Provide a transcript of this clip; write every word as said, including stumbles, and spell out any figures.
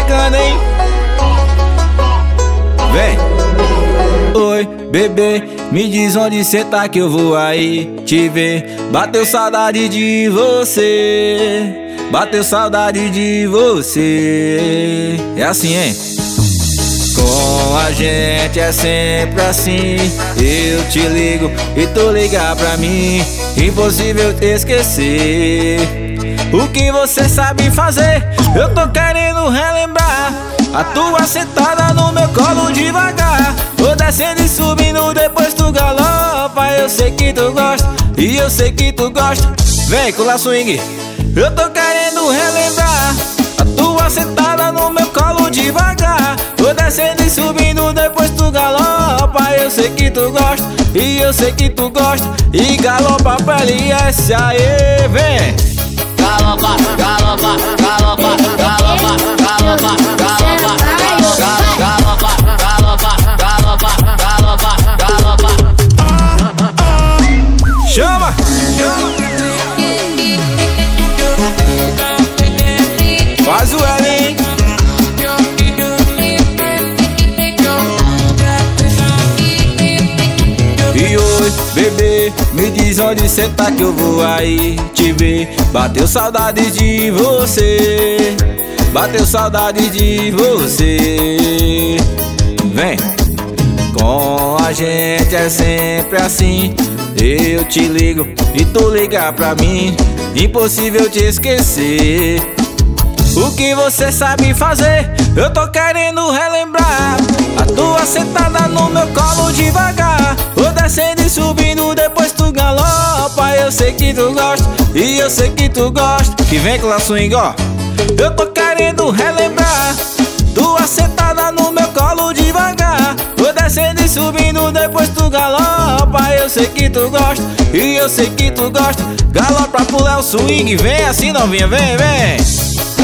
bacana, hein? Vem! Oi, bebê, me diz onde cê tá que eu vou aí te ver. Bateu saudade de você, bateu saudade de você. É assim, hein? Com a gente é sempre assim. Eu te ligo e tu liga pra mim. Impossível te esquecer. O que você sabe fazer, eu tô querendo relembrar. A tua sentada no meu colo devagar. Vou descendo e subindo, depois tu galopa. Eu sei que tu gosta, e eu sei que tu gosta. Vem com la swing. Eu tô querendo relembrar. A tua sentada no meu colo devagar. Vou descendo e subindo, depois tu galopa. Eu sei que tu gosta, e eu sei que tu gosta. E galopa pra L S, aê, vem! Galopa, galopa, galopa, galopa, galopa, galopa, galopa, galopa, galopa, galopa, galopa. Chama! Faz o L, hein? E oi, bebê, me diz onde cê tá que eu vou aí te ver. Bateu saudade de você, bateu saudade de você. Vem! Com a gente é sempre assim. Eu te ligo e tu liga pra mim. Impossível te esquecer. O que você sabe fazer, eu tô querendo relembrar. A tua sentada no meu colo devagar. Vou descendo e subindo, depois tu galopa. Eu sei que tu gosta, e eu sei que tu gosta. Que vem com la swing, ó. Eu tô querendo relembrar. Tua sentada no meu colo devagar. Vou descendo e subindo, depois tu galopa. Eu sei que tu gosta, e eu sei que tu gosta. Galopa pro Léo Swing, vem assim novinha, vem, vem.